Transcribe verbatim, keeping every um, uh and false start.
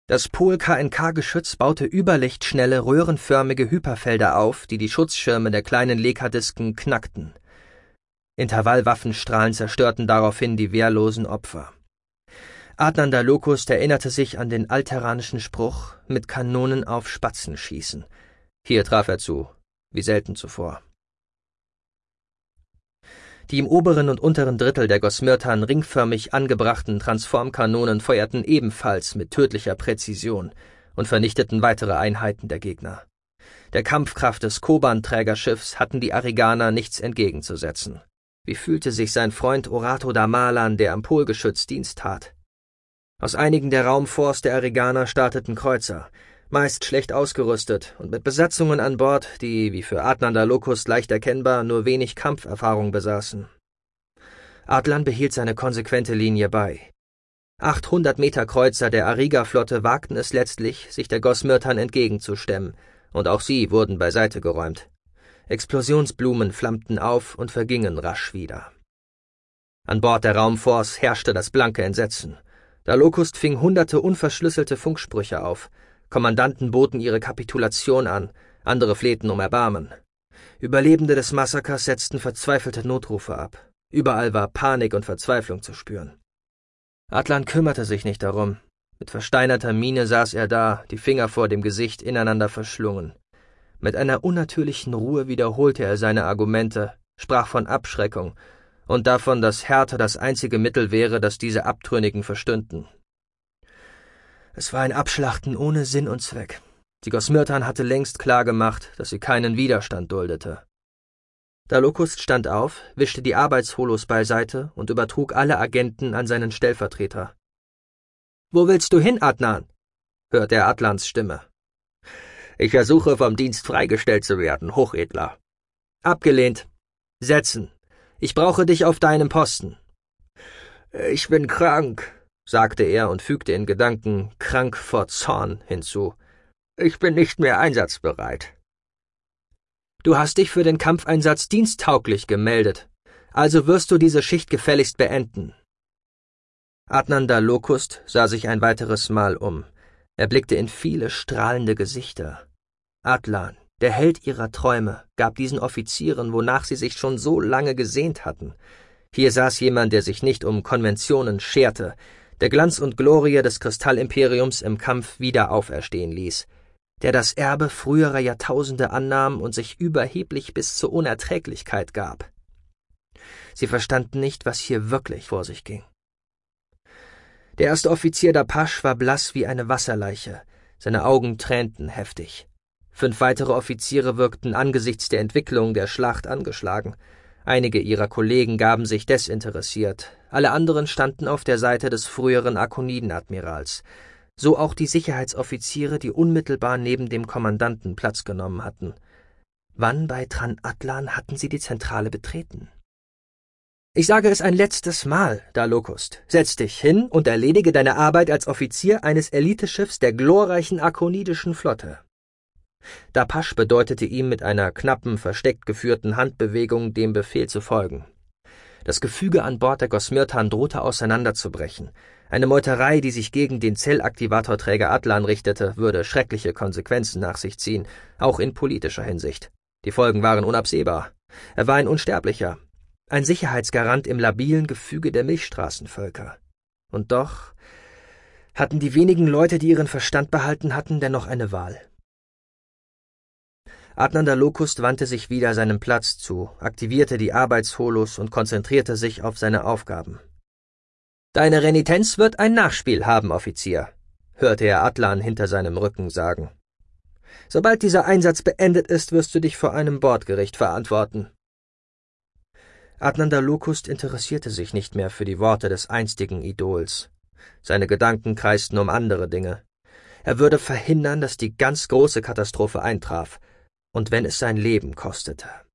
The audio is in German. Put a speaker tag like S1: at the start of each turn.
S1: Das Pol-K N K-Geschütz baute überlichtschnelle, röhrenförmige Hyperfelder auf, die die Schutzschirme der kleinen Lekadisken knackten. Intervallwaffenstrahlen zerstörten daraufhin die wehrlosen Opfer. Adnan Dalokust erinnerte sich an den altterranischen Spruch, mit Kanonen auf Spatzen schießen. Hier traf er zu, wie selten zuvor. Die im oberen und unteren Drittel der Gosmirtan ringförmig angebrachten Transformkanonen feuerten ebenfalls mit tödlicher Präzision und vernichteten weitere Einheiten der Gegner. Der Kampfkraft des Koban-Trägerschiffs hatten die Ariganer nichts entgegenzusetzen. Wie fühlte sich sein Freund Orato Damalan, der am Polgeschütz Dienst tat? Aus einigen der Raumforts der Ariganer starteten Kreuzer, meist schlecht ausgerüstet und mit Besatzungen an Bord, die, wie für Adnan Dalokust leicht erkennbar, nur wenig Kampferfahrung besaßen. Adlan behielt seine konsequente Linie bei. achthundert Meter Kreuzer der Ariga-Flotte wagten es letztlich, sich der Gosmirtan entgegenzustemmen, und auch sie wurden beiseite geräumt. Explosionsblumen flammten auf und vergingen rasch wieder. An Bord der Raumforts herrschte das blanke Entsetzen. Dalokust fing hunderte unverschlüsselte Funksprüche auf. Kommandanten boten ihre Kapitulation an, andere flehten um Erbarmen. Überlebende des Massakers setzten verzweifelte Notrufe ab. Überall war Panik und Verzweiflung zu spüren. Adlan kümmerte sich nicht darum. Mit versteinerter Miene saß er da, die Finger vor dem Gesicht ineinander verschlungen. Mit einer unnatürlichen Ruhe wiederholte er seine Argumente, sprach von Abschreckung und davon, dass Härte das einzige Mittel wäre, das diese Abtrünnigen verstünden. Es war ein Abschlachten ohne Sinn und Zweck. Die Gosmirtan hatte längst klargemacht, dass sie keinen Widerstand duldete. Dalokust stand auf, wischte die Arbeitsholos beiseite und übertrug alle Agenten an seinen Stellvertreter. »Wo willst du hin, Adnan?« hörte er Adlans Stimme. »Ich versuche, vom Dienst freigestellt zu werden, Hochedler.« »Abgelehnt. Setzen. Ich brauche dich auf deinem Posten.« »Ich bin krank«, sagte er und fügte in Gedanken krank vor Zorn hinzu. »Ich bin nicht mehr einsatzbereit.« »Du hast dich für den Kampfeinsatz diensttauglich gemeldet, also wirst du diese Schicht gefälligst beenden.« Adnan Dalokust sah sich ein weiteres Mal um. Er blickte in viele strahlende Gesichter. Adlan, der Held ihrer Träume, gab diesen Offizieren, wonach sie sich schon so lange gesehnt hatten. Hier saß jemand, der sich nicht um Konventionen scherte, der Glanz und Glorie des Kristallimperiums im Kampf wieder auferstehen ließ, der das Erbe früherer Jahrtausende annahm und sich überheblich bis zur Unerträglichkeit gab. Sie verstanden nicht, was hier wirklich vor sich ging. Der erste Offizier Dapasch war blass wie eine Wasserleiche, seine Augen tränten heftig. Fünf weitere Offiziere wirkten angesichts der Entwicklung der Schlacht angeschlagen. Einige ihrer Kollegen gaben sich desinteressiert, alle anderen standen auf der Seite des früheren Akoniden-Admirals. So auch die Sicherheitsoffiziere, die unmittelbar neben dem Kommandanten Platz genommen hatten. Wann bei Tran Adlan hatten sie die Zentrale betreten? »Ich sage es ein letztes Mal, Dalokust. Setz dich hin und erledige deine Arbeit als Offizier eines Eliteschiffs der glorreichen akonidischen Flotte.« Dapasch bedeutete ihm mit einer knappen, versteckt geführten Handbewegung, dem Befehl zu folgen. Das Gefüge an Bord der Gosmirtan drohte auseinanderzubrechen. Eine Meuterei, die sich gegen den Zellaktivatorträger Adlan richtete, würde schreckliche Konsequenzen nach sich ziehen, auch in politischer Hinsicht. Die Folgen waren unabsehbar. Er war ein Unsterblicher, ein Sicherheitsgarant im labilen Gefüge der Milchstraßenvölker. Und doch hatten die wenigen Leute, die ihren Verstand behalten hatten, dennoch eine Wahl. Adnan Dalokust wandte sich wieder seinem Platz zu, aktivierte die Arbeitsholos und konzentrierte sich auf seine Aufgaben. »Deine Renitenz wird ein Nachspiel haben, Offizier«, hörte er Adlan hinter seinem Rücken sagen. »Sobald dieser Einsatz beendet ist, wirst du dich vor einem Bordgericht verantworten.« Adnan Dalokust interessierte sich nicht mehr für die Worte des einstigen Idols. Seine Gedanken kreisten um andere Dinge. Er würde verhindern, dass die ganz große Katastrophe eintraf, und wenn es sein Leben kostete.